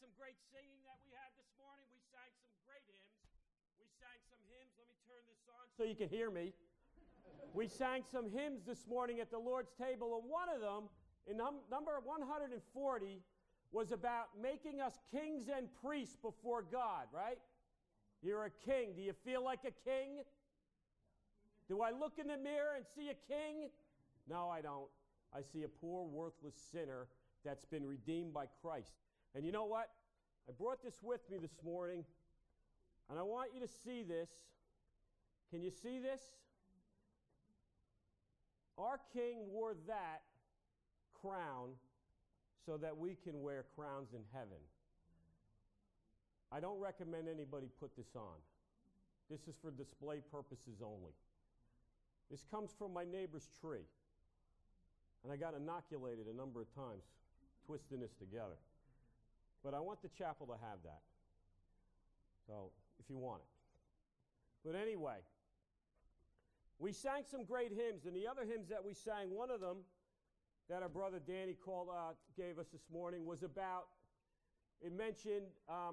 some great singing that we had this morning. We sang some great hymns. We sang some hymns. Let me turn this on so you can hear me. We sang some hymns this morning at the Lord's table, and one of them, in number 140, was about making us kings and priests before God, right? You're a king. Do you feel like a king? Do I look in the mirror and see a king? No, I don't. I see a poor, worthless sinner that's been redeemed by Christ. And you know what? I brought this with me this morning, and I want you to see this. Can you see this? Our king wore that crown so that we can wear crowns in heaven. I don't recommend anybody put this on. This is for display purposes only. This comes from my neighbor's tree. And I got inoculated a number of times twisting this together. But I want the chapel to have that. So, if you want it. But anyway, we sang some great hymns, and the other hymns that we sang, one of them that our brother Danny gave us this morning was about, it mentioned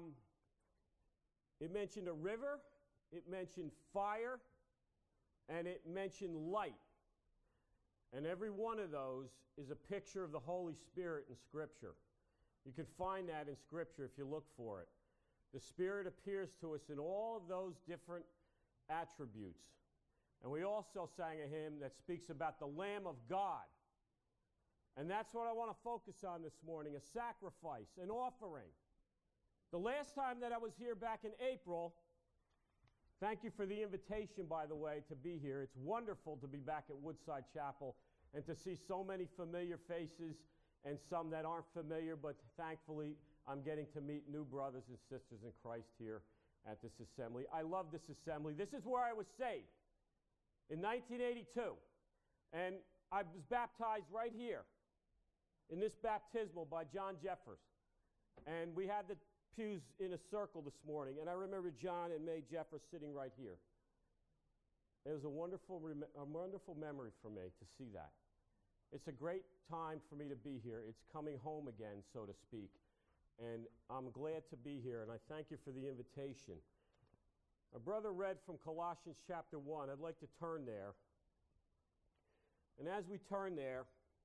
a river, it mentioned fire, and it mentioned light. And every one of those is a picture of the Holy Spirit in Scripture. You can find that in Scripture if you look for it. The Spirit appears to us in all of those different attributes. And we also sang a hymn that speaks about the Lamb of God. And that's what I want to focus on this morning, a sacrifice, an offering. The last time that I was here back in April, thank you for the invitation, by the way, to be here. It's wonderful to be back at Woodside Chapel and to see so many familiar faces and some that aren't familiar, but thankfully I'm getting to meet new brothers and sisters in Christ here at this assembly. I love this assembly. This is where I was saved in 1982. And I was baptized right here in this baptismal by John Jeffers. And we had the pews in a circle this morning, and I remember John and May Jeffers sitting right here. It was a wonderful memory for me to see that. It's a great time for me to be here. It's coming home again, so to speak, and I'm glad to be here, and I thank you for the invitation. Our brother read from Colossians chapter 1. I'd like to turn there. And as we turn there,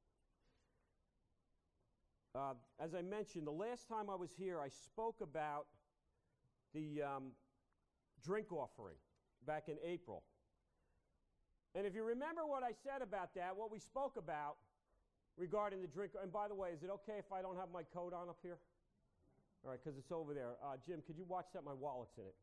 as I mentioned, the last time I was here, I spoke about the drink offering back in April. And if you remember what I said about that, what we spoke about regarding the drink, and by the way, is it okay if I don't have my coat on up here? All right, because it's over there. Jim, could you watch that? My wallet's in it.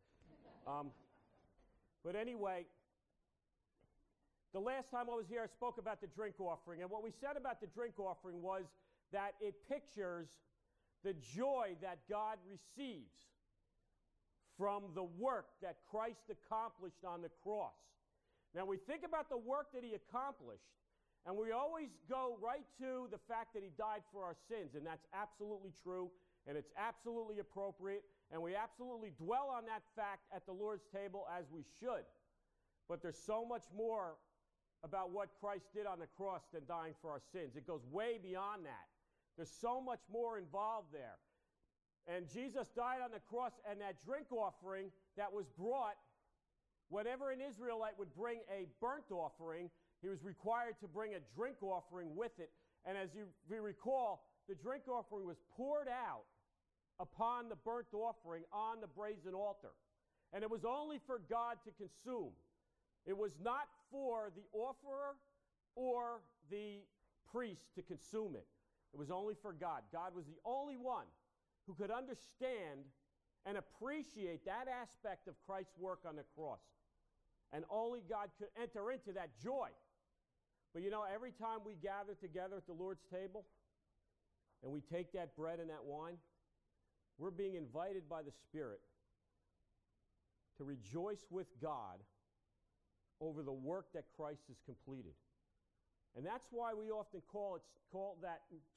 But anyway, the last time I was here, I spoke about the drink offering. And what we said about the drink offering was that it pictures the joy that God receives from the work that Christ accomplished on the cross. Now, we think about the work that he accomplished, and we always go right to the fact that he died for our sins, and that's absolutely true, and it's absolutely appropriate, and we absolutely dwell on that fact at the Lord's table as we should. But there's so much more about what Christ did on the cross than dying for our sins. It goes way beyond that. There's so much more involved there. And Jesus died on the cross, and that drink offering that was brought, whenever an Israelite would bring a burnt offering, he was required to bring a drink offering with it. And as you recall, the drink offering was poured out upon the burnt offering on the brazen altar. And it was only for God to consume. It was not for the offerer or the priest to consume it. It was only for God. God was the only one who could understand and appreciate that aspect of Christ's work on the cross. And only God could enter into that joy. But you know, every time we gather together at the Lord's table and we take that bread and that wine, we're being invited by the Spirit to rejoice with God over the work that Christ has completed. And that's why we often call that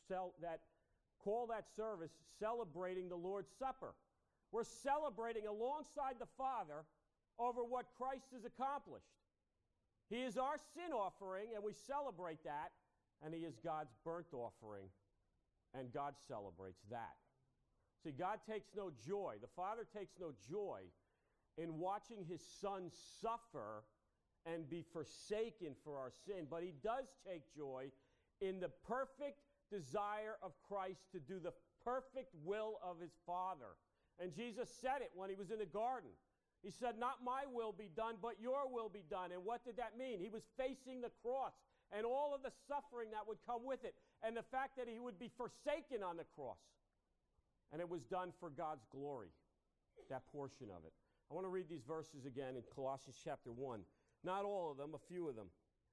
service celebrating the Lord's Supper. We're celebrating alongside the Father over what Christ has accomplished. He is our sin offering, and we celebrate that, and he is God's burnt offering, and God celebrates that. See, God takes no joy. The Father takes no joy in watching his Son suffer and be forsaken for our sin, but he does take joy in the perfect desire of Christ to do the perfect will of his Father. And Jesus said it when he was in the garden. He said, not my will be done, but your will be done. And what did that mean? He was facing the cross and all of the suffering that would come with it, and the fact that he would be forsaken on the cross. And it was done for God's glory, that portion of it. I want to read these verses again in Colossians chapter 1. Not all of them, a few of them.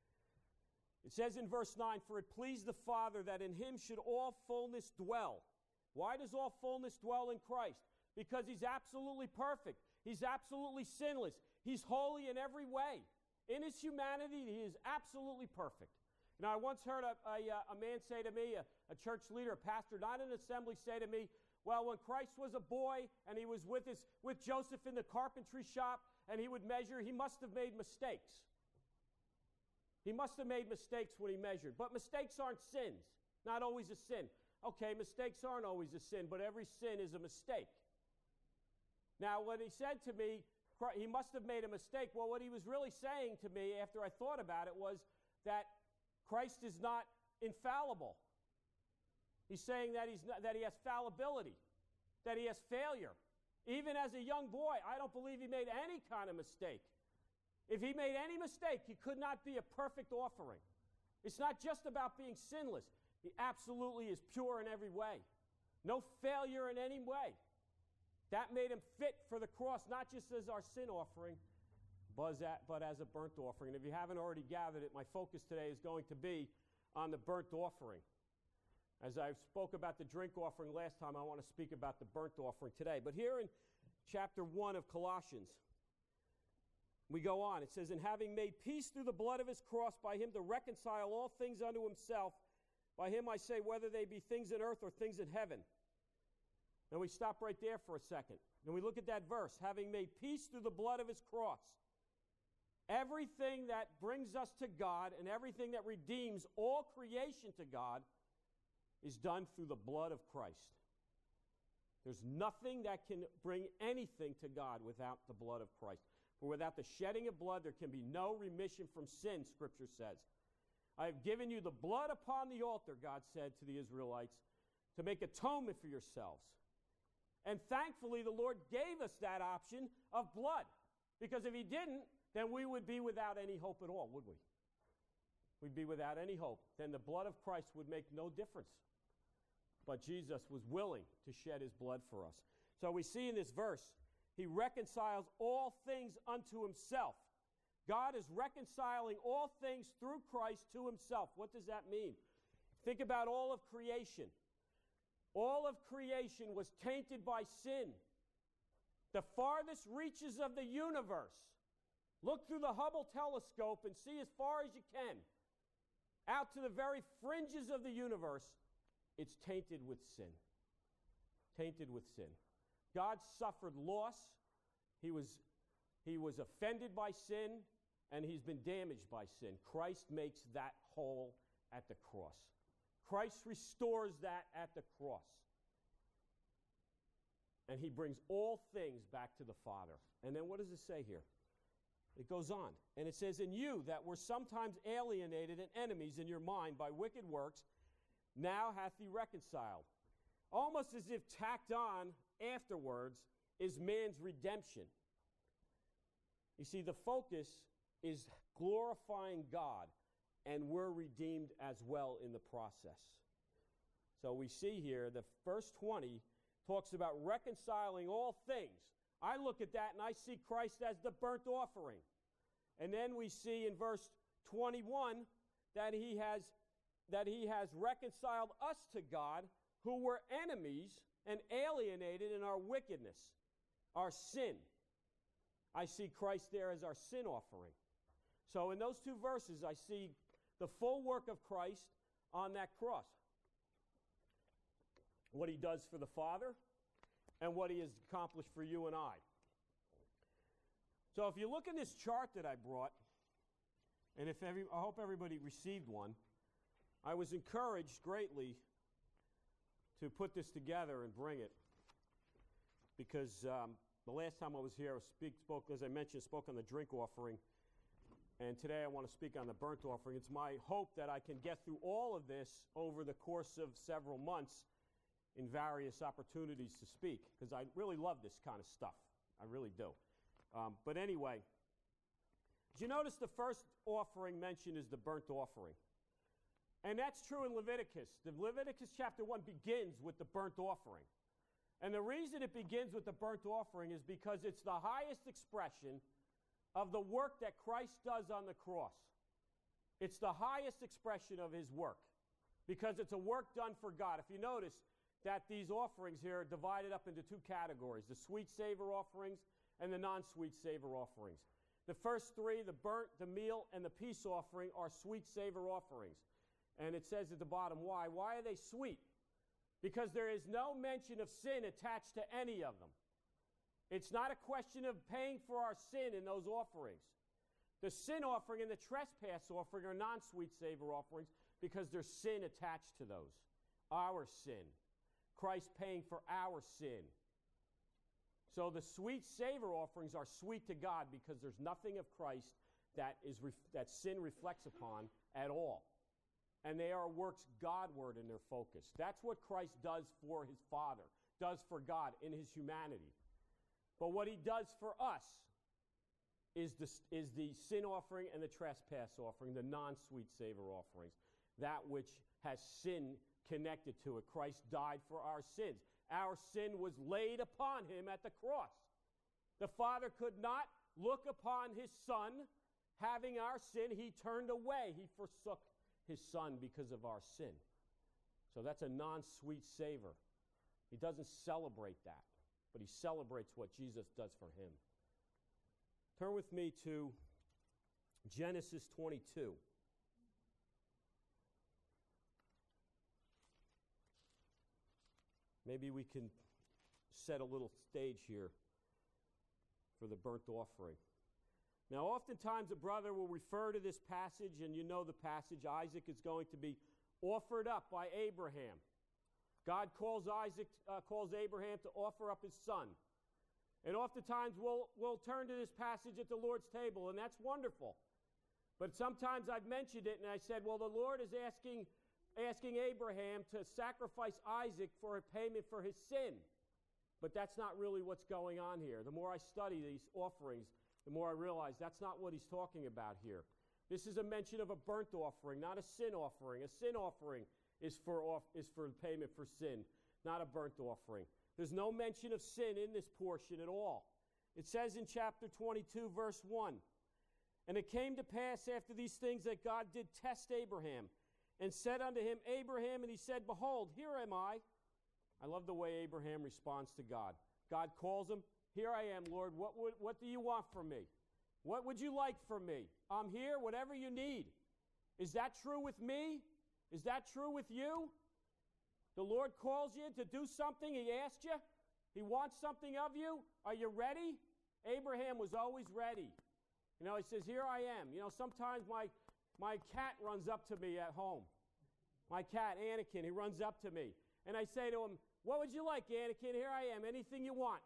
It says in verse 9, for it pleased the Father that in him should all fullness dwell. Why does all fullness dwell in Christ? Because he's absolutely perfect. He's absolutely sinless. He's holy in every way. In his humanity, he is absolutely perfect. Now, I once heard a man say to me, a church leader, a pastor, not an assembly, say to me, well, when Christ was a boy and he was with Joseph in the carpentry shop and he would measure, he must have made mistakes. He must have made mistakes when he measured. But mistakes aren't sins. Not always a sin. Okay, mistakes aren't always a sin, but every sin is a mistake. Now, when he said to me, he must have made a mistake, well, what he was really saying to me after I thought about it was that Christ is not infallible. He's saying that that he has fallibility, that he has failure. Even as a young boy, I don't believe he made any kind of mistake. If he made any mistake, he could not be a perfect offering. It's not just about being sinless. He absolutely is pure in every way. No failure in any way. That made him fit for the cross, not just as our sin offering, but as a burnt offering. And if you haven't already gathered it, my focus today is going to be on the burnt offering. As I spoke about the drink offering last time, I want to speak about the burnt offering today. But here in chapter 1 of Colossians, we go on. It says, and having made peace through the blood of his cross, by him to reconcile all things unto himself, by him I say, whether they be things in earth or things in heaven. Now we stop right there for a second. And we look at that verse, having made peace through the blood of his cross. Everything that brings us to God and everything that redeems all creation to God is done through the blood of Christ. There's nothing that can bring anything to God without the blood of Christ. For without the shedding of blood, there can be no remission from sin, Scripture says. I have given you the blood upon the altar, God said to the Israelites, to make atonement for yourselves. And thankfully, the Lord gave us that option of blood. Because if he didn't, then we would be without any hope at all, would we? We'd be without any hope. Then the blood of Christ would make no difference. But Jesus was willing to shed his blood for us. So we see in this verse, he reconciles all things unto himself. God is reconciling all things through Christ to himself. What does that mean? Think about all of creation. All of creation was tainted by sin. The farthest reaches of the universe. Look through the Hubble telescope and see as far as you can. Out to the very fringes of the universe, it's tainted with sin. Tainted with sin. God suffered loss. He was offended by sin, and he's been damaged by sin. Christ makes that whole at the cross. Christ restores that at the cross. And he brings all things back to the Father. And then what does it say here? It goes on. And it says, in you that were sometimes alienated and enemies in your mind by wicked works, now hath he reconciled. Almost as if tacked on afterwards is man's redemption. You see, the focus is glorifying God, and we're redeemed as well in the process. So we see here, the verse 20 talks about reconciling all things. I look at that and I see Christ as the burnt offering. And then we see in verse 21 that he has reconciled us to God, who were enemies and alienated in our wickedness, our sin. I see Christ there as our sin offering. So in those two verses, I see the full work of Christ on that cross. What he does for the Father and what he has accomplished for you and I. So if you look in this chart that I brought, and I hope everybody received one, I was encouraged greatly to put this together and bring it. because the last time I was here, spoke, as I mentioned, spoke on the drink offering. And today I want to speak on the burnt offering. It's my hope that I can get through all of this over the course of several months in various opportunities to speak, because I really love this kind of stuff. I really do. But anyway, did you notice the first offering mentioned is the burnt offering? And that's true in Leviticus. The Leviticus chapter 1 begins with the burnt offering. And the reason it begins with the burnt offering is because it's the highest expression of the work that Christ does on the cross. It's the highest expression of his work because it's a work done for God. If you notice that these offerings here are divided up into two categories, the sweet savor offerings and the non-sweet savor offerings. The first three, the burnt, the meal, and the peace offering, are sweet savor offerings. And it says at the bottom, why? Why are they sweet? Because there is no mention of sin attached to any of them. It's not a question of paying for our sin in those offerings. The sin offering and the trespass offering are non-sweet savor offerings because there's sin attached to those. Our sin. Christ paying for our sin. So the sweet savor offerings are sweet to God because there's nothing of Christ that sin reflects upon at all. And they are works Godward in their focus. That's what Christ does for his Father, does for God in his humanity. But what he does for us is the sin offering and the trespass offering, the non-sweet savor offerings, that which has sin connected to it. Christ died for our sins. Our sin was laid upon him at the cross. The Father could not look upon his Son having our sin. He turned away. He forsook his Son because of our sin. So that's a non-sweet savor. He doesn't celebrate that, but he celebrates what Jesus does for him. Turn with me to Genesis 22. Maybe we can set a little stage here for the burnt offering. Now, oftentimes a brother will refer to this passage, and you know the passage. Isaac is going to be offered up by Abraham. God calls Abraham to offer up his son. And oftentimes we'll turn to this passage at the Lord's table, and that's wonderful. But sometimes I've mentioned it, and I said, well, the Lord is asking Abraham to sacrifice Isaac for a payment for his sin. But that's not really what's going on here. The more I study these offerings, the more I realize that's not what he's talking about here. This is a mention of a burnt offering, not a sin offering. A sin offering is for payment for sin, not a burnt offering. There's no mention of sin in this portion at all. It says in chapter 22, verse 1, "And it came to pass after these things that God did test Abraham, and said unto him, Abraham, and he said, Behold, here am I." I love the way Abraham responds to God. God calls him, "Here I am, Lord. What do you want from me? What would you like from me? I'm here, whatever you need." Is that true with me? Is that true with you? The Lord calls you to do something. He asked you. He wants something of you. Are you ready? Abraham was always ready. You know, he says, "Here I am." You know, sometimes my cat runs up to me at home. My cat, Anakin, he runs up to me. And I say to him, "What would you like, Anakin? Here I am. Anything you want."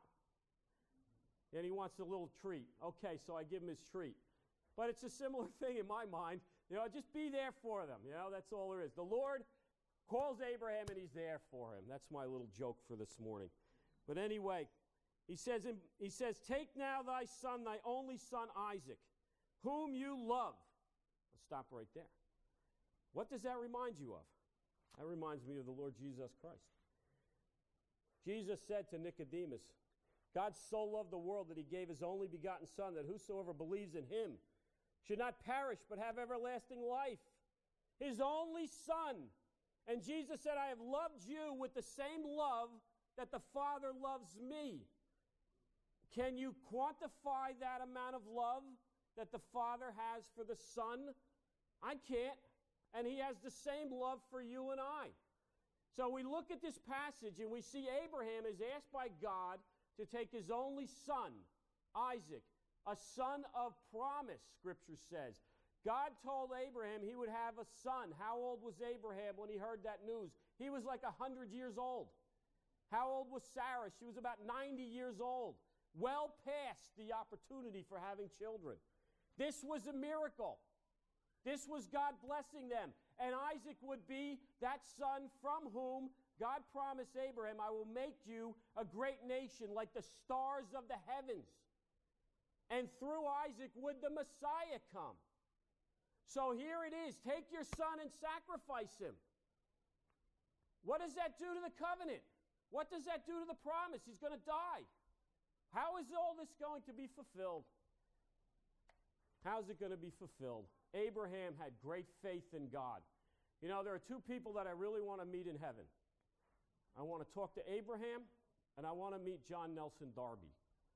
And he wants a little treat. Okay, so I give him his treat. But it's a similar thing in my mind. You know, just be there for them. You know, that's all there is. The Lord calls Abraham and he's there for him. That's my little joke for this morning. But anyway, he says, "Take now thy son, thy only son Isaac, whom you love." Let's stop right there. What does that remind you of? That reminds me of the Lord Jesus Christ. Jesus said to Nicodemus, "God so loved the world that he gave his only begotten Son, that whosoever believes in him should not perish but have everlasting life." His only Son. And Jesus said, "I have loved you with the same love that the Father loves me." Can you quantify that amount of love that the Father has for the Son? I can't. And he has the same love for you and I. So we look at this passage and we see Abraham is asked by God to take his only son, Isaac, a son of promise, Scripture says. God told Abraham he would have a son. How old was Abraham when he heard that news? He was like 100 years old. How old was Sarah? She was about 90 years old, well past the opportunity for having children. This was a miracle. This was God blessing them. And Isaac would be that son from whom God promised Abraham, I will make you a great nation like the stars of the heavens. And through Isaac would the Messiah come. So here it is. Take your son and sacrifice him. What does that do to the covenant? What does that do to the promise? He's going to die. How is all this going to be fulfilled? How's it going to be fulfilled? Abraham had great faith in God. You know, there are two people that I really want to meet in heaven. I want to talk to Abraham, and I want to meet John Nelson Darby.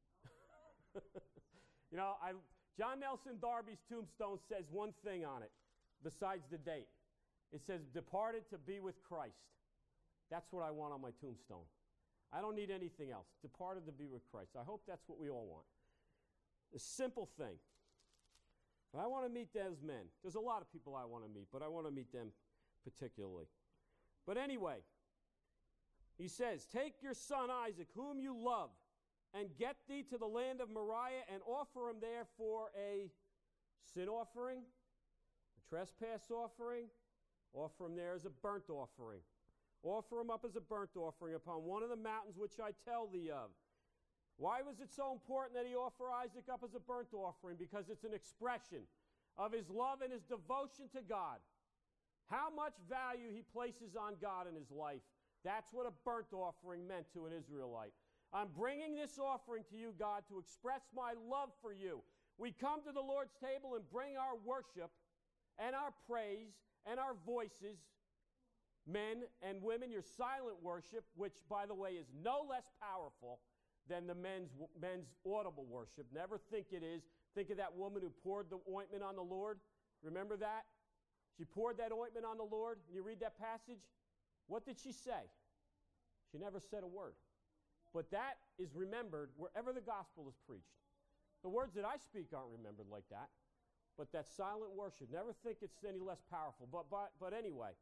You know, John Nelson Darby's tombstone says one thing on it, besides the date. It says, departed to be with Christ. That's what I want on my tombstone. I don't need anything else. Departed to be with Christ. I hope that's what we all want. A simple thing. But I want to meet those men. There's a lot of people I want to meet, but I want to meet them particularly. But anyway, he says, take your son Isaac, whom you love, and get thee to the land of Moriah and offer him there for a sin offering, a trespass offering, offer him there as a burnt offering. Offer him up as a burnt offering upon one of the mountains which I tell thee of. Why was it so important that he offer Isaac up as a burnt offering? Because it's an expression of his love and his devotion to God. How much value he places on God in his life. That's what a burnt offering meant to an Israelite. I'm bringing this offering to you, God, to express my love for you. We come to the Lord's table and bring our worship and our praise and our voices, men and women, your silent worship, which, by the way, is no less powerful than the men's audible worship. Never think it is. Think of that woman who poured the ointment on the Lord. Remember that? She poured that ointment on the Lord, and you read that passage. What did she say? She never said a word. But that is remembered wherever the gospel is preached. The words that I speak aren't remembered like that. But that silent worship, never think it's any less powerful. But anyway,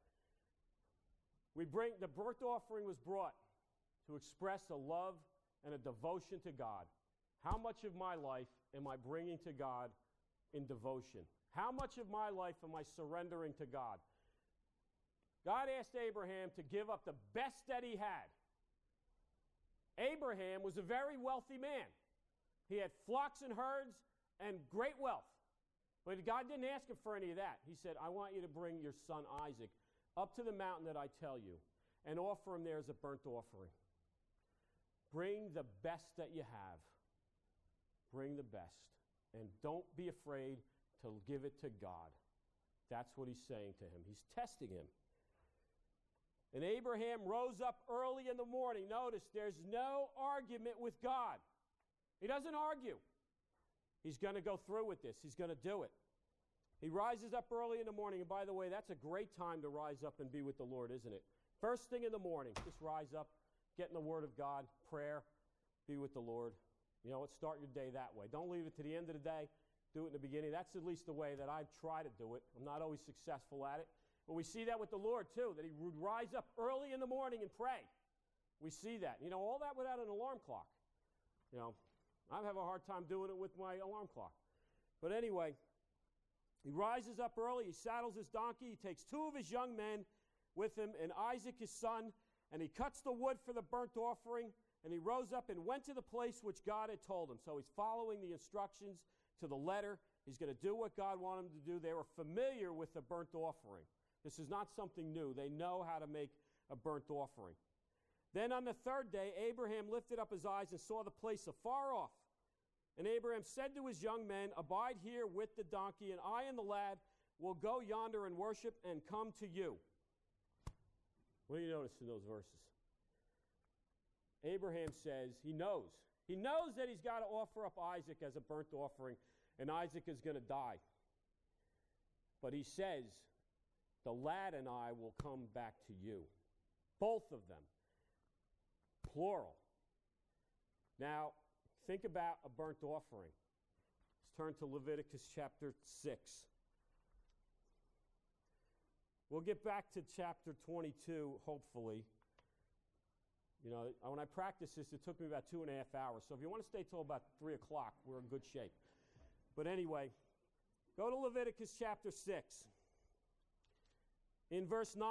the burnt offering was brought to express a love and a devotion to God. How much of my life am I bringing to God in devotion? How much of my life am I surrendering to God? God asked Abraham to give up the best that he had. Abraham was a very wealthy man. He had flocks and herds and great wealth. But God didn't ask him for any of that. He said, I want you to bring your son Isaac up to the mountain that I tell you and offer him there as a burnt offering. Bring the best that you have. Bring the best. And don't be afraid to give it to God. That's what he's saying to him. He's testing him. And Abraham rose up early in the morning. Notice, there's no argument with God. He doesn't argue. He's going to go through with this. He's going to do it. He rises up early in the morning. And by the way, that's a great time to rise up and be with the Lord, isn't it? First thing in the morning, just rise up, get in the Word of God, prayer, be with the Lord. You know what? Start your day that way. Don't leave it to the end of the day. Do it in the beginning. That's at least the way that I try to do it. I'm not always successful at it. But we see that with the Lord, too, that he would rise up early in the morning and pray. We see that. You know, all that without an alarm clock. You know, I have a hard time doing it with my alarm clock. But anyway, he rises up early. He saddles his donkey. He takes two of his young men with him and Isaac, his son, and he cuts the wood for the burnt offering. And he rose up and went to the place which God had told him. So he's following the instructions to the letter. He's going to do what God wanted him to do. They were familiar with the burnt offering. This is not something new. They know how to make a burnt offering. Then on the third day, Abraham lifted up his eyes and saw the place afar off. And Abraham said to his young men, abide here with the donkey, and I and the lad will go yonder and worship and come to you. What do you notice in those verses? Abraham says he knows. He knows that he's got to offer up Isaac as a burnt offering, and Isaac is going to die. But he says, the lad and I will come back to you. Both of them. Plural. Now, think about a burnt offering. Let's turn to Leviticus chapter 6. We'll get back to chapter 22, hopefully. You know, when I practiced this, it took me about 2.5 hours. So if you want to stay till about 3 o'clock, we're in good shape. But anyway, go to Leviticus chapter 6. In verse 9,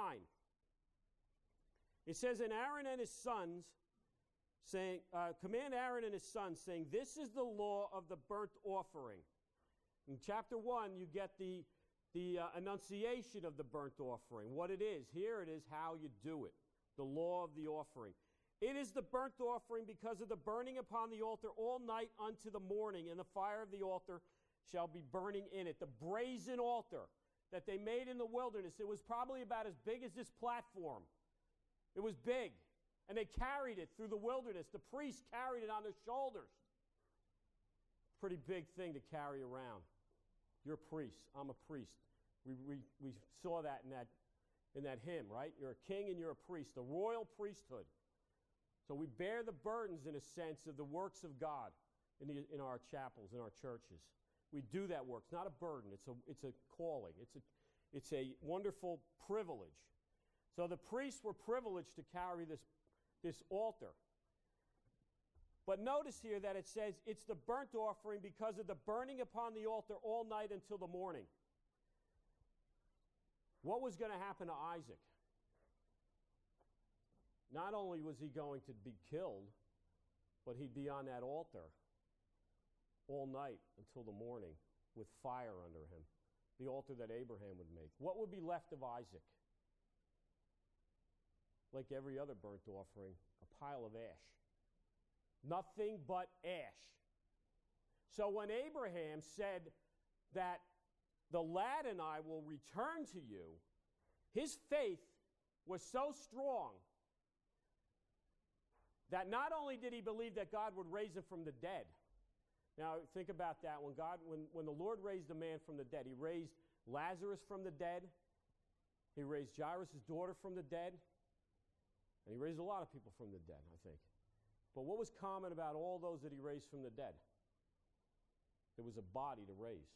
it says, "And Aaron and his sons, saying, command Aaron and his sons, saying, this is the law of the burnt offering." In chapter 1, you get the enunciation of the burnt offering, what it is. Here it is how you do it, the law of the offering. "It is the burnt offering because of the burning upon the altar all night unto the morning, and the fire of the altar shall be burning in it." The brazen altar that they made in the wilderness, it was probably about as big as this platform. It was big, and they carried it through the wilderness. The priests carried it on their shoulders. Pretty big thing to carry around. You're a priest. I'm a priest. We saw that in that hymn, right? You're a king and you're a priest, a royal priesthood. So we bear the burdens, in a sense, of the works of God in our chapels, in our churches. We do that work. It's not a burden. It's a calling. It's a wonderful privilege. So the priests were privileged to carry this altar. But notice here that it says it's the burnt offering because of the burning upon the altar all night until the morning. What was going to happen to Isaac? Not only was he going to be killed, but he'd be on that altar all night until the morning with fire under him, the altar that Abraham would make. What would be left of Isaac? Like every other burnt offering, a pile of ash. Nothing but ash. So when Abraham said that the lad and I will return to you, his faith was so strong that not only did he believe that God would raise him from the dead. Now think about that. When the Lord raised a man from the dead, he raised Lazarus from the dead. He raised Jairus' daughter from the dead. And he raised a lot of people from the dead, I think. But what was common about all those that he raised from the dead? There was a body to raise.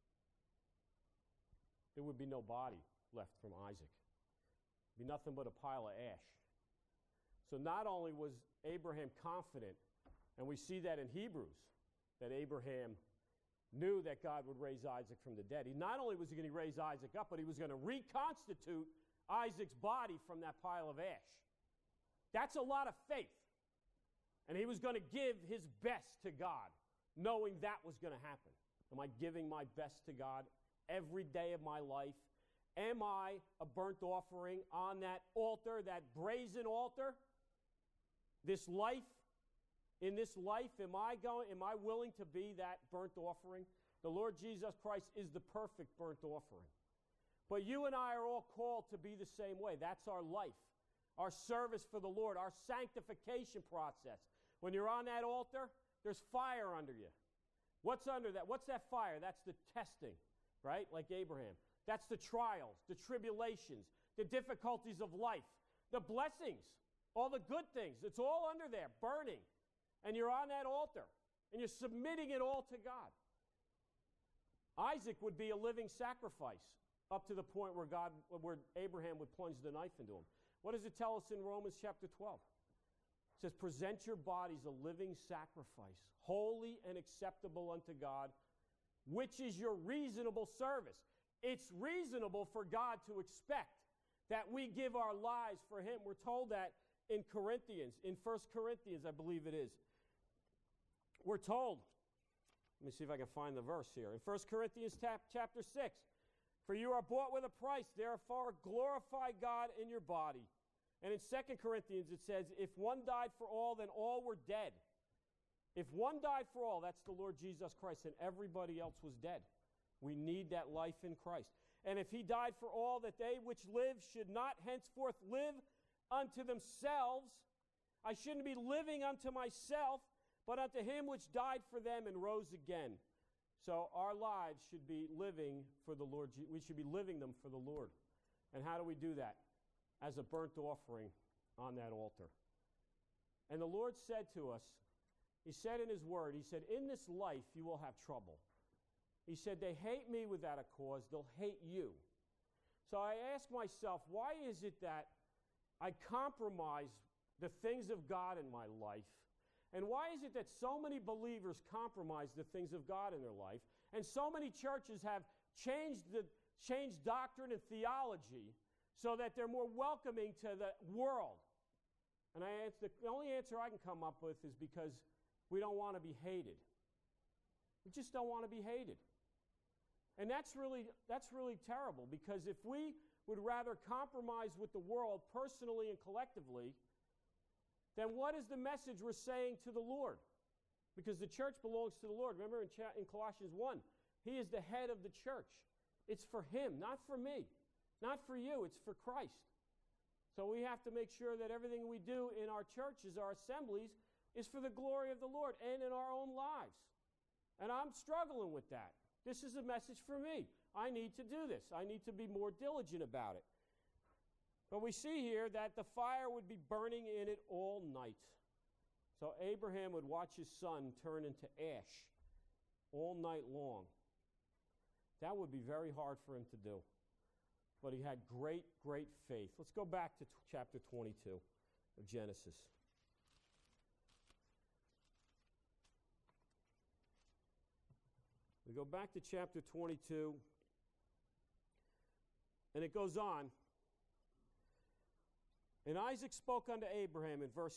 There would be no body left from Isaac. It'd be nothing but a pile of ash. So not only was Abraham confident, and we see that in Hebrews, that Abraham knew that God would raise Isaac from the dead. Not only was he going to raise Isaac up, but he was going to reconstitute Isaac's body from that pile of ash. That's a lot of faith. And he was going to give his best to God, knowing that was going to happen. Am I giving my best to God every day of my life? Am I a burnt offering on that altar, that brazen altar? This life, in this life, am I willing to be that burnt offering? The Lord Jesus Christ is the perfect burnt offering. But you and I are all called to be the same way. That's our life, our service for the Lord, our sanctification process. When you're on that altar, there's fire under you. What's under that? What's that fire? That's the testing, right? Like Abraham. That's the trials, the tribulations, the difficulties of life, the blessings, all the good things. It's all under there, burning. And you're on that altar, and you're submitting it all to God. Isaac would be a living sacrifice up to the point where Abraham would plunge the knife into him. What does it tell us in Romans chapter 12? It says, present your bodies a living sacrifice, holy and acceptable unto God, which is your reasonable service. It's reasonable for God to expect that we give our lives for him. We're told that in Corinthians, in 1 Corinthians, I believe it is. We're told, let me see if I can find the verse here. In 1 Corinthians chapter 6, for you are bought with a price, therefore glorify God in your body. And in 2 Corinthians it says, if one died for all, then all were dead. If one died for all, that's the Lord Jesus Christ, and everybody else was dead. We need that life in Christ. And if he died for all, that they which live should not henceforth live unto themselves. I shouldn't be living unto myself, but unto him which died for them and rose again. So our lives should be living for the Lord. We should be living them for the Lord. And how do we do that? As a burnt offering on that altar. And the Lord said to us, he said in his word, he said, in this life you will have trouble. He said, they hate me without a cause, they'll hate you. So I ask myself, why is it that I compromise the things of God in my life? And why is it that so many believers compromise the things of God in their life, and so many churches have changed doctrine and theology so that they're more welcoming to the world? And the only answer I can come up with is because we don't want to be hated. We just don't want to be hated. And that's really terrible, because if we would rather compromise with the world personally and collectively, then what is the message we're saying to the Lord? Because the church belongs to the Lord. Remember in Colossians 1, He is the head of the church. It's for Him, not for me, not for you. It's for Christ. So we have to make sure that everything we do in our churches, our assemblies, is for the glory of the Lord and in our own lives. And I'm struggling with that. This is a message for me. I need to do this. I need to be more diligent about it. But we see here that the fire would be burning in it all night. So Abraham would watch his son turn into ash all night long. That would be very hard for him to do. But he had great, great faith. Let's go back to chapter 22 of Genesis. We go back to chapter 22, and it goes on. And Isaac spoke unto Abraham in verse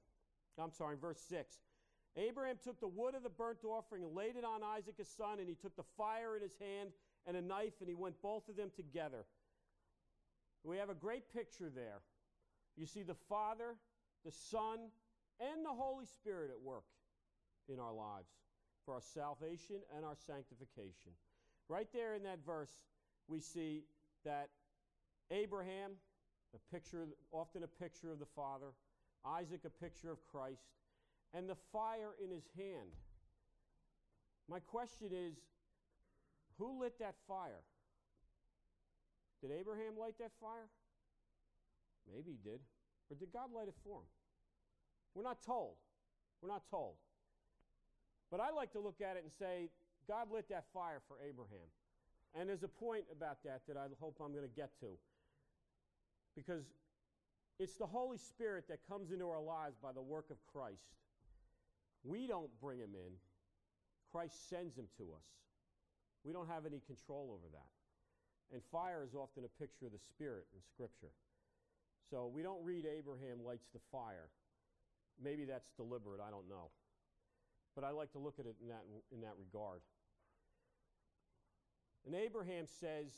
6. Abraham took the wood of the burnt offering and laid it on Isaac his son, and he took the fire in his hand and a knife, and he went both of them together. We have a great picture there. You see the Father, the Son, and the Holy Spirit at work in our lives for our salvation and our sanctification. Right there in that verse, we see that Abraham, often a picture of the Father, Isaac, a picture of Christ, and the fire in his hand. My question is, who lit that fire? Did Abraham light that fire? Maybe he did. Or did God light it for him? We're not told. We're not told. But I like to look at it and say, God lit that fire for Abraham. And there's a point about that I hope I'm going to get to. Because it's the Holy Spirit that comes into our lives by the work of Christ. We don't bring him in. Christ sends him to us. We don't have any control over that. And fire is often a picture of the Spirit in Scripture. So we don't read Abraham lights the fire. Maybe that's deliberate, I don't know. But I like to look at it in that regard. And Abraham says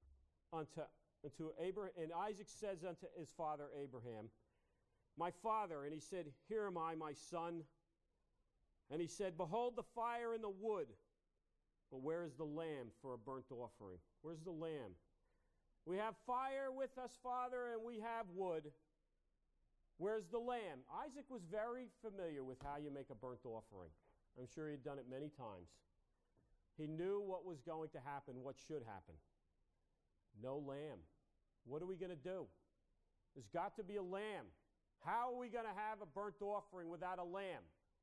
and Isaac says unto his father Abraham, my father, and he said, here am I, my son. And he said, behold the fire and the wood, but where is the lamb for a burnt offering? Where's the lamb? We have fire with us, Father, and we have wood. Where's the lamb? Isaac was very familiar with how you make a burnt offering. I'm sure he'd done it many times. He knew what was going to happen, what should happen. No lamb. What are we going to do? There's got to be a lamb. How are we going to have a burnt offering without a lamb?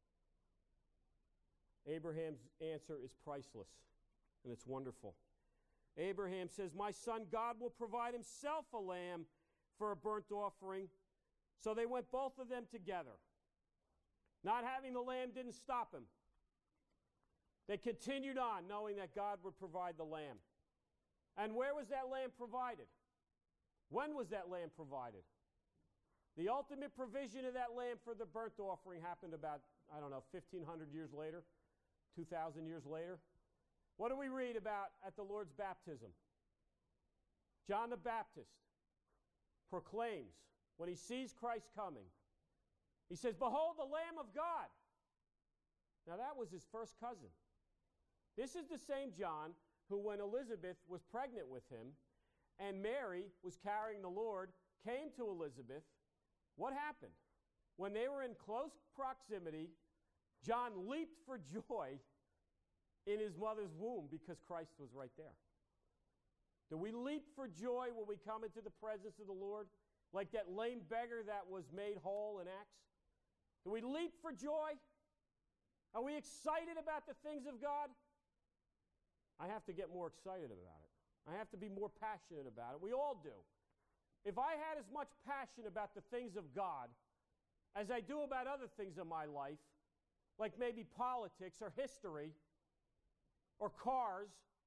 Abraham's answer is priceless, and it's wonderful. Abraham says, my son, God will provide himself a lamb for a burnt offering. So they went both of them together. Not having the lamb didn't stop him. They continued on, knowing that God would provide the lamb. And where was that lamb provided? When was that lamb provided? The ultimate provision of that lamb for the burnt offering happened about, 1,500 years later, 2,000 years later. What do we read about at the Lord's baptism? John the Baptist proclaims, when he sees Christ coming, he says, behold the Lamb of God. Now that was his first cousin. This is the same John who, when Elizabeth was pregnant with him and Mary was carrying the Lord, came to Elizabeth. What happened? When they were in close proximity, John leaped for joy in his mother's womb because Christ was right there. Do we leap for joy when we come into the presence of the Lord? Like that lame beggar that was made whole in Acts? Do we leap for joy? Are we excited about the things of God? I have to get more excited about it. I have to be more passionate about it. We all do. If I had as much passion about the things of God as I do about other things in my life, like maybe politics or history or cars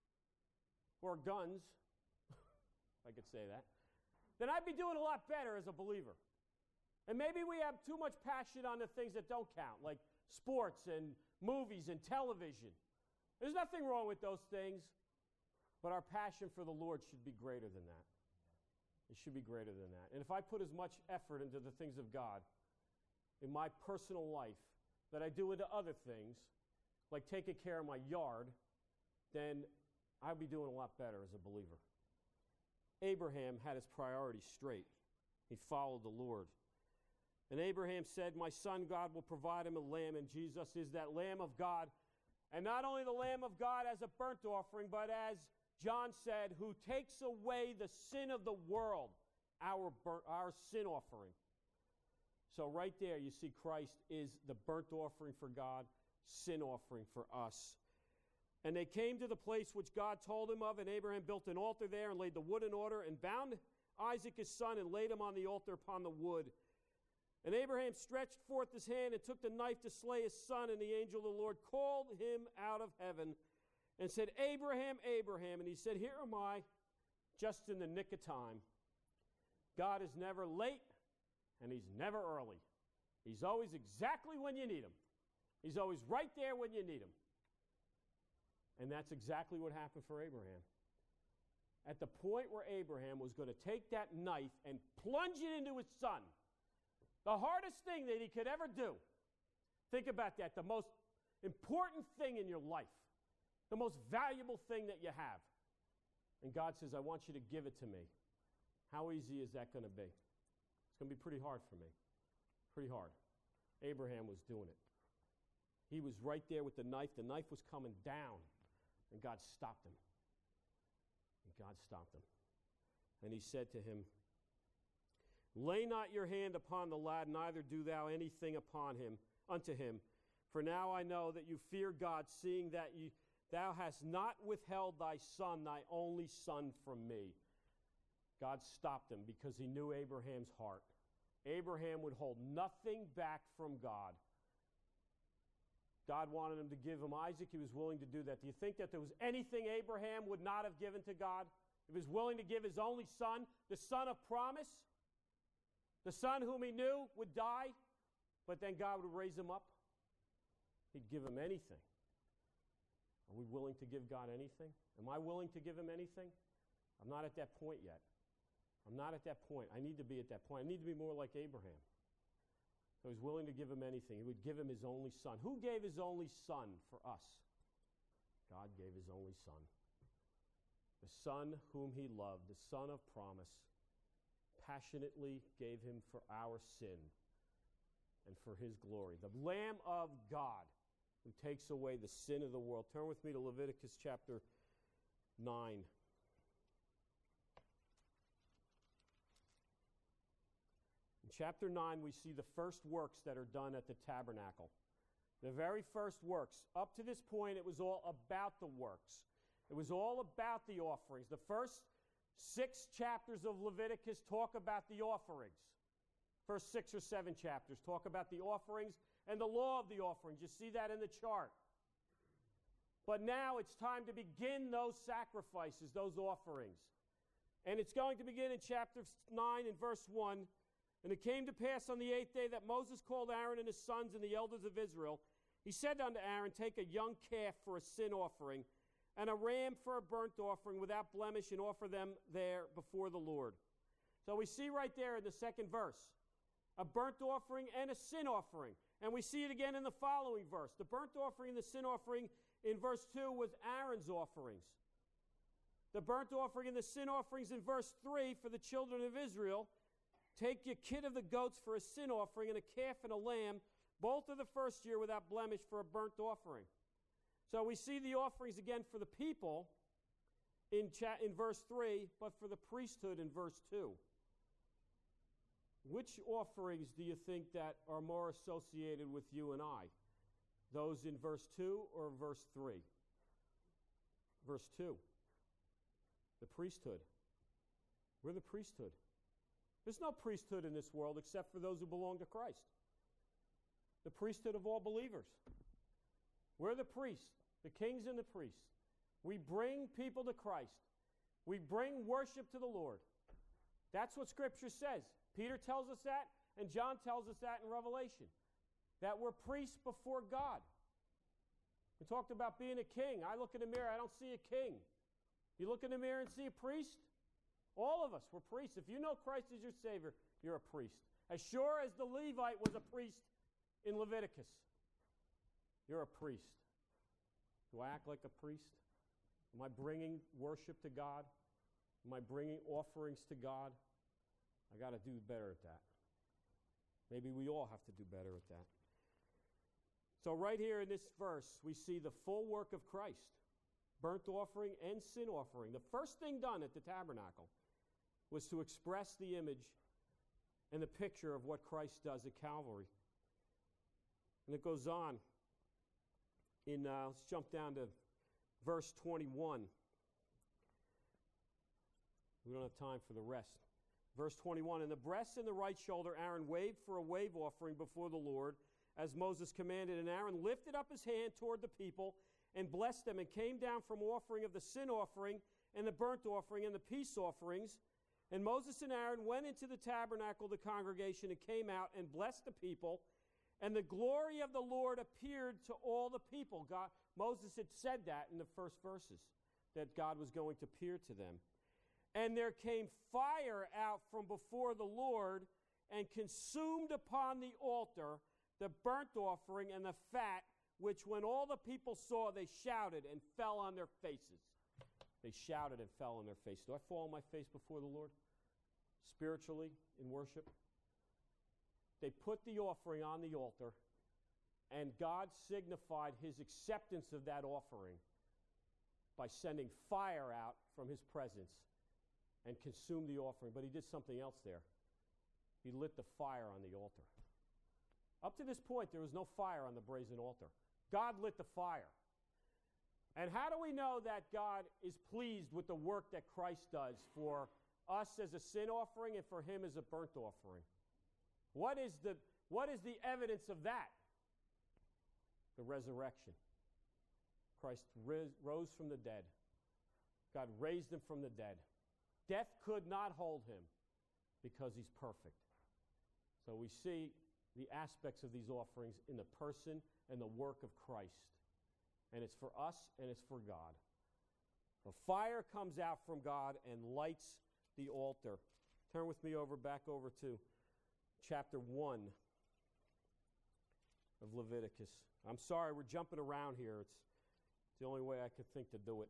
or guns, if I could say that, then I'd be doing a lot better as a believer. And maybe we have too much passion on the things that don't count, like sports and movies and television. There's nothing wrong with those things, but our passion for the Lord should be greater than that. It should be greater than that. And if I put as much effort into the things of God in my personal life that I do into other things, like taking care of my yard, then I'll be doing a lot better as a believer. Abraham had his priorities straight. He followed the Lord. And Abraham said, my son, God will provide him a lamb, and Jesus is that Lamb of God. And not only the Lamb of God as a burnt offering, but as John said, who takes away the sin of the world, our sin offering. So right there you see Christ is the burnt offering for God, sin offering for us. And they came to the place which God told him of, and Abraham built an altar there and laid the wood in order and bound Isaac his son and laid him on the altar upon the wood. And Abraham stretched forth his hand and took the knife to slay his son, and the angel of the Lord called him out of heaven and said, Abraham, Abraham. And he said, here am I, just in the nick of time. God is never late, and he's never early. He's always exactly when you need him. He's always right there when you need him. And that's exactly what happened for Abraham. At the point where Abraham was going to take that knife and plunge it into his son, the hardest thing that he could ever do, think about that, the most important thing in your life, the most valuable thing that you have. And God says, I want you to give it to me. How easy is that going to be? It's going to be pretty hard for me. Pretty hard. Abraham was doing it. He was right there with the knife. The knife was coming down, and God stopped him. And God stopped him. And he said to him, lay not your hand upon the lad, neither do thou anything upon him, unto him. For now I know that you fear God, seeing that thou hast not withheld thy son, thy only son, from me. God stopped him because he knew Abraham's heart. Abraham would hold nothing back from God. God wanted him to give him Isaac. He was willing to do that. Do you think that there was anything Abraham would not have given to God? He was willing to give his only son, the son of promise, the son whom he knew would die, but then God would raise him up. He'd give him anything. Are we willing to give God anything? Am I willing to give him anything? I'm not at that point yet. I'm not at that point. I need to be at that point. I need to be more like Abraham. So he's willing to give him anything. He would give him his only son. Who gave his only son for us? God gave his only son. The son whom he loved, the son of promise, passionately gave him for our sin and for his glory. The Lamb of God who takes away the sin of the world. Turn with me to Leviticus chapter 9. In chapter 9, we see the first works that are done at the tabernacle. The very first works. Up to this point, it was all about the works. It was all about the offerings. The first 6 chapters of Leviticus talk about the offerings. First 6 or 7 chapters talk about the offerings and the law of the offerings. You see that in the chart. But now it's time to begin those sacrifices, those offerings. And it's going to begin in chapter 9 and verse 1. And it came to pass on the 8th day that Moses called Aaron and his sons and the elders of Israel. He said unto Aaron, take a young calf for a sin offering, and a ram for a burnt offering without blemish, and offer them there before the Lord. So we see right there in the second verse, a burnt offering and a sin offering. And we see it again in the following verse. The burnt offering and the sin offering in verse 2 was Aaron's offerings. The burnt offering and the sin offerings in verse 3 for the children of Israel. Take your kid of the goats for a sin offering, and a calf and a lamb, both of the first year without blemish, for a burnt offering. So we see the offerings again for the people in verse 3, but for the priesthood in verse 2. Which offerings do you think that are more associated with you and I? Those in verse 2 or verse 3? Verse 2. The priesthood. We're the priesthood. There's no priesthood in this world except for those who belong to Christ. The priesthood of all believers. We're the priests, the kings and the priests. We bring people to Christ. We bring worship to the Lord. That's what Scripture says. Peter tells us that, and John tells us that in Revelation, that we're priests before God. We talked about being a king. I look in the mirror, I don't see a king. You look in the mirror and see a priest? All of us, we're priests. If you know Christ as your Savior, you're a priest. As sure as the Levite was a priest in Leviticus, you're a priest. Do I act like a priest? Am I bringing worship to God? Am I bringing offerings to God? I got to do better at that. Maybe we all have to do better at that. So right here in this verse, we see the full work of Christ. Burnt offering and sin offering. The first thing done at the tabernacle was to express the image and the picture of what Christ does at Calvary. And it goes on. Let's jump down to verse 21. We don't have time for the rest. Verse 21, "In the breast and the right shoulder Aaron waved for a wave offering before the Lord, as Moses commanded. And Aaron lifted up his hand toward the people and blessed them, and came down from offering of the sin offering and the burnt offering and the peace offerings. And Moses and Aaron went into the tabernacle of the congregation and came out and blessed the people. And the glory of the Lord appeared to all the people." Moses had said that in the first verses, that God was going to appear to them. "And there came fire out from before the Lord and consumed upon the altar the burnt offering and the fat, which when all the people saw, they shouted and fell on their faces." They shouted and fell on their faces. Do I fall on my face before the Lord? Spiritually, in worship? They put the offering on the altar, and God signified his acceptance of that offering by sending fire out from his presence and consumed the offering. But he did something else there. He lit the fire on the altar. Up to this point, there was no fire on the brazen altar. God lit the fire. And how do we know that God is pleased with the work that Christ does for us as a sin offering and for him as a burnt offering? What is the evidence of that? The resurrection. Christ rose from the dead. God raised him from the dead. Death could not hold him because he's perfect. So we see the aspects of these offerings in the person and the work of Christ. And it's for us and it's for God. The fire comes out from God and lights the altar. Turn with me back over to chapter 1 of Leviticus. I'm sorry, we're jumping around here. It's the only way I could think to do it.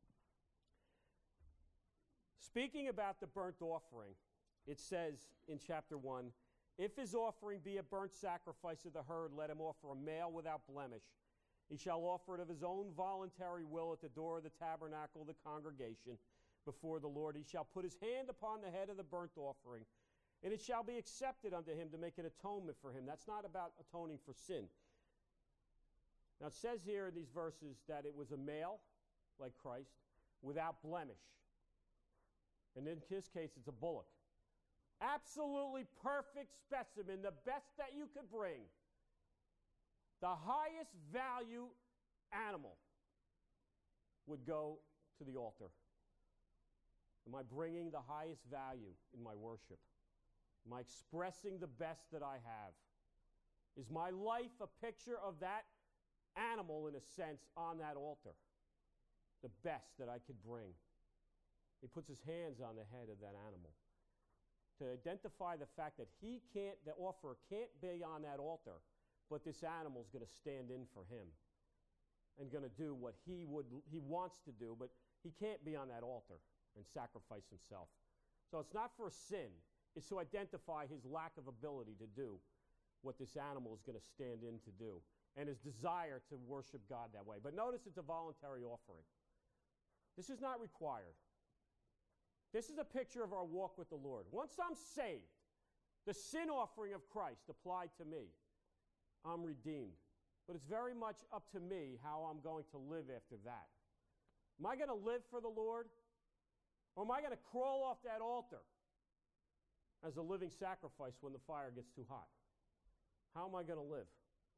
Speaking about the burnt offering, it says in chapter 1, "If his offering be a burnt sacrifice of the herd, let him offer a male without blemish. He shall offer it of his own voluntary will at the door of the tabernacle of the congregation before the Lord. He shall put his hand upon the head of the burnt offering, and it shall be accepted unto him to make an atonement for him." That's not about atoning for sin. Now it says here in these verses that it was a male, like Christ, without blemish. And in his case, it's a bullock. Absolutely perfect specimen, the best that you could bring. The highest value animal would go to the altar. Am I bringing the highest value in my worship? Am I expressing the best that I have? Is my life a picture of that animal, in a sense, on that altar? The best that I could bring. He puts his hands on the head of that animal to identify the fact that the offerer can't be on that altar, but this animal's going to stand in for him and going to do what he wants to do, but he can't be on that altar and sacrifice himself. So it's not for a sin. It's to identify his lack of ability to do what this animal is going to stand in to do, and his desire to worship God that way. But notice it's a voluntary offering. This is not required. This is a picture of our walk with the Lord. Once I'm saved, the sin offering of Christ applied to me. I'm redeemed. But it's very much up to me how I'm going to live after that. Am I going to live for the Lord? Or am I going to crawl off that altar as a living sacrifice when the fire gets too hot? How am I going to live?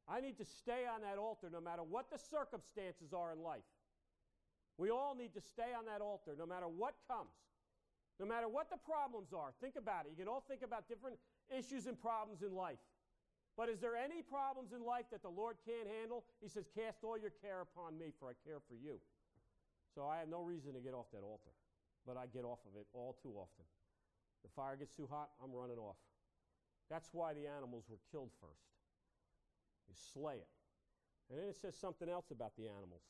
I need to stay on that altar no matter what the circumstances are in life. We all need to stay on that altar no matter what comes, no matter what the problems are. Think about it. You can all think about different issues and problems in life. But is there any problems in life that the Lord can't handle? He says, cast all your care upon me, for I care for you. So I have no reason to get off that altar, but I get off of it all too often. The fire gets too hot, I'm running off. That's why the animals were killed first. You slay it. And then it says something else about the animals.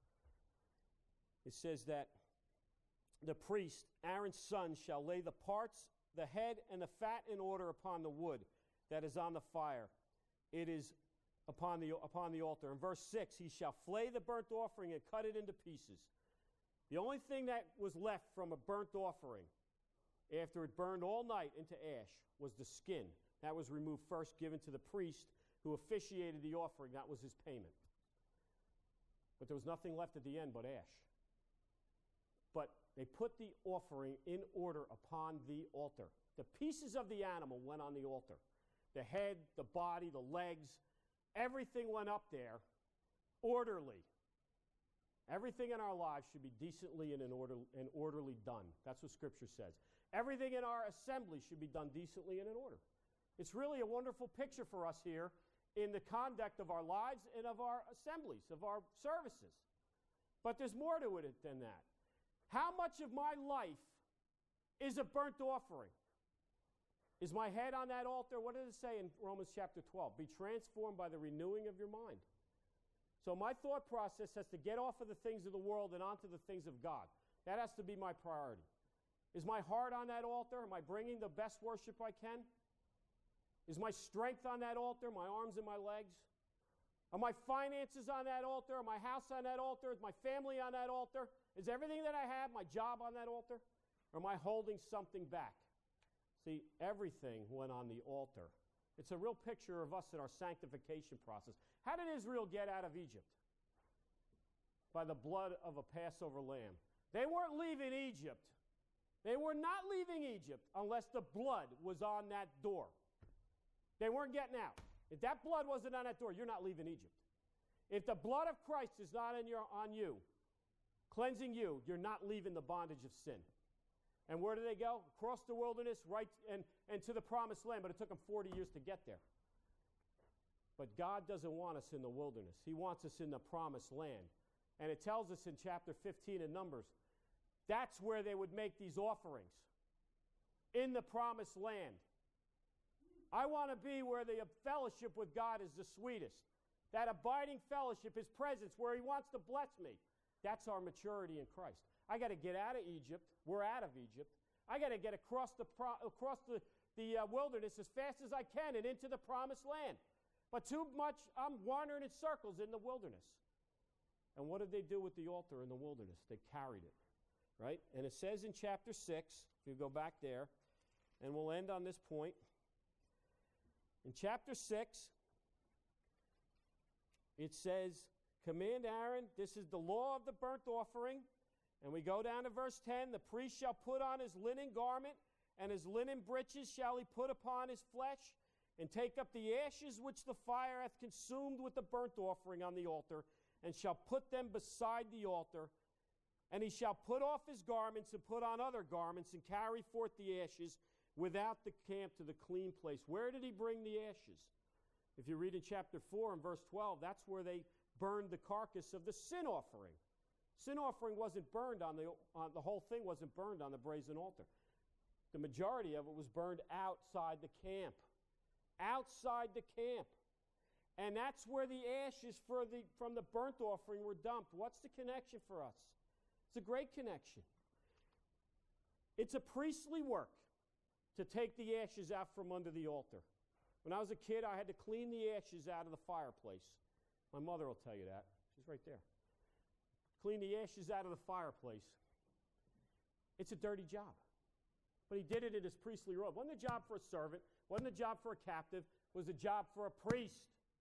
It says that the priest, Aaron's son, shall lay the parts, the head, and the fat in order upon the wood that is on the fire. It is upon the altar. In verse 6, he shall flay the burnt offering and cut it into pieces. The only thing that was left from a burnt offering after it burned all night into ash was the skin. That was removed first, given to the priest who officiated the offering. That was his payment. But there was nothing left at the end but ash. But they put the offering in order upon the altar. The pieces of the animal went on the altar. The head, the body, the legs, everything went up there orderly. Everything in our lives should be decently and orderly done. That's what Scripture says. Everything in our assembly should be done decently and in order. It's really a wonderful picture for us here in the conduct of our lives and of our assemblies, of our services. But there's more to it than that. How much of my life is a burnt offering? Is my head on that altar? What does it say in Romans chapter 12? Be transformed by the renewing of your mind. So my thought process has to get off of the things of the world and onto the things of God. That has to be my priority. Is my heart on that altar? Am I bringing the best worship I can? Is my strength on that altar, my arms and my legs? Are my finances on that altar? Are my house on that altar? Is my family on that altar? Is everything that I have, my job on that altar? Or am I holding something back? See, everything went on the altar. It's a real picture of us in our sanctification process. How did Israel get out of Egypt? By the blood of a Passover lamb. They weren't leaving Egypt. They were not leaving Egypt unless the blood was on that door. They weren't getting out. If that blood wasn't on that door, you're not leaving Egypt. If the blood of Christ is not on you, cleansing you, you're not leaving the bondage of sin. And where do they go? Across the wilderness, right, and to the promised land. But it took them 40 years to get there. But God doesn't want us in the wilderness. He wants us in the promised land. And it tells us in chapter 15 in Numbers, that's where they would make these offerings. In the promised land. I want to be where the fellowship with God is the sweetest. That abiding fellowship, His presence, where He wants to bless me. That's our maturity in Christ. I got to get out of Egypt. We're out of Egypt. I got to get across the wilderness as fast as I can and into the promised land. But too much, I'm wandering in circles in the wilderness. And what did they do with the altar in the wilderness? They carried it, right? And it says in chapter 6, if you go back there, and we'll end on this point. In chapter 6, it says, command Aaron, this is the law of the burnt offering. And we go down to verse 10, the priest shall put on his linen garment, and his linen breeches shall he put upon his flesh, and take up the ashes which the fire hath consumed with the burnt offering on the altar, and shall put them beside the altar. And he shall put off his garments and put on other garments, and carry forth the ashes without the camp to the clean place. Where did he bring the ashes? If you read in chapter 4 and verse 12, that's where they burned the carcass of the sin offering. Sin offering wasn't burned on the whole thing wasn't burned on the brazen altar. The majority of it was burned outside the camp. Outside the camp. And that's where the ashes from the burnt offering were dumped. What's the connection for us? It's a great connection. It's a priestly work to take the ashes out from under the altar. When I was a kid, I had to clean the ashes out of the fireplace. My mother will tell you that. She's right there. Clean the ashes out of the fireplace. It's a dirty job. But he did it in his priestly robe. It wasn't a job for a servant. It wasn't a job for a captive. It was a job for a priest.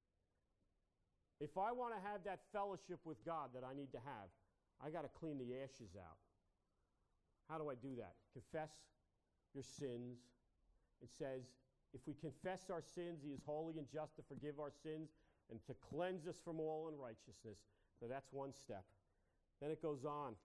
If I want to have that fellowship with God that I need to have, I got to clean the ashes out. How do I do that? Confess your sins. It says, if we confess our sins, He is holy and just to forgive our sins and to cleanse us from all unrighteousness. So that's one step. Then it goes on.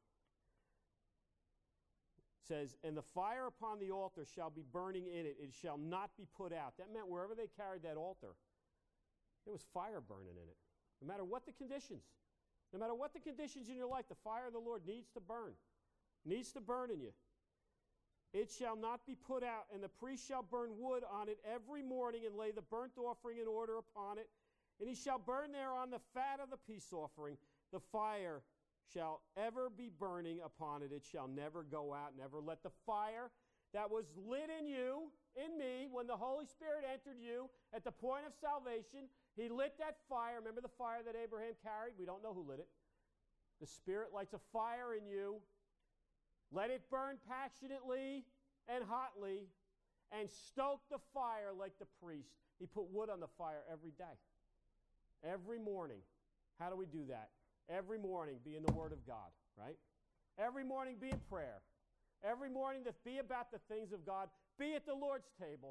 It says, and the fire upon the altar shall be burning in it. It shall not be put out. That meant wherever they carried that altar, there was fire burning in it. No matter what the conditions. No matter what the conditions in your life, the fire of the Lord needs to burn. Needs to burn in you. It shall not be put out, and the priest shall burn wood on it every morning and lay the burnt offering in order upon it. And he shall burn thereon the fat of the peace offering. The fire shall ever be burning upon it. It shall never go out. Never let the fire that was lit in you, in me, when the Holy Spirit entered you at the point of salvation, he lit that fire. Remember the fire that Abraham carried? We don't know who lit it. The Spirit lights a fire in you. Let it burn passionately and hotly, and stoke the fire like the priest. He put wood on the fire every day. Every morning. How do we do that? Every morning be in the Word of God, right? Every morning be in prayer. Every morning to be about the things of God. Be at the Lord's table.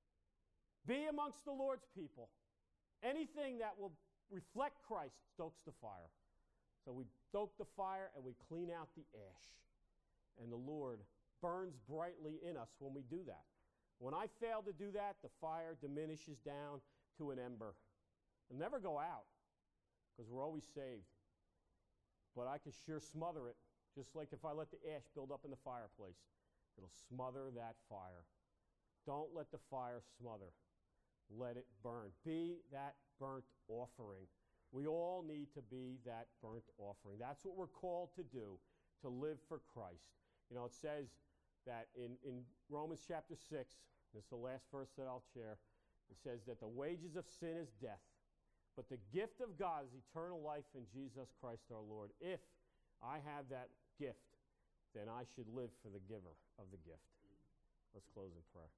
Be amongst the Lord's people. Anything that will reflect Christ stokes the fire. So we stoke the fire and we clean out the ash. And the Lord burns brightly in us when we do that. When I fail to do that, the fire diminishes down to an ember. It'll never go out because we're always saved. But I can sure smother it, just like if I let the ash build up in the fireplace. It'll smother that fire. Don't let the fire smother. Let it burn. Be that burnt offering. We all need to be that burnt offering. That's what we're called to do, to live for Christ. You know, it says that in Romans chapter 6, this is the last verse that I'll share, it says that the wages of sin is death, but the gift of God is eternal life in Jesus Christ our Lord. If I have that gift, then I should live for the giver of the gift. Let's close in prayer.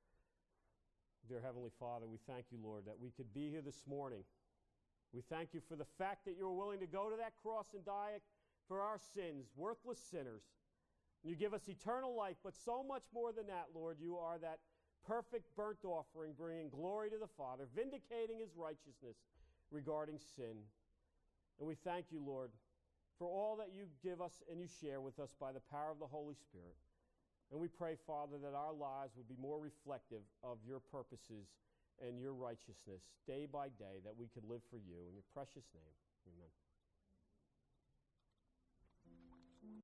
Dear Heavenly Father, we thank you, Lord, that we could be here this morning. We thank you for the fact that you were willing to go to that cross and die for our sins, worthless sinners. You give us eternal life, but so much more than that, Lord. You are that perfect burnt offering, bringing glory to the Father, vindicating his righteousness regarding sin. And we thank you, Lord, for all that you give us and you share with us by the power of the Holy Spirit. And we pray, Father, that our lives would be more reflective of your purposes and your righteousness day by day, that we could live for you. In your precious name, amen.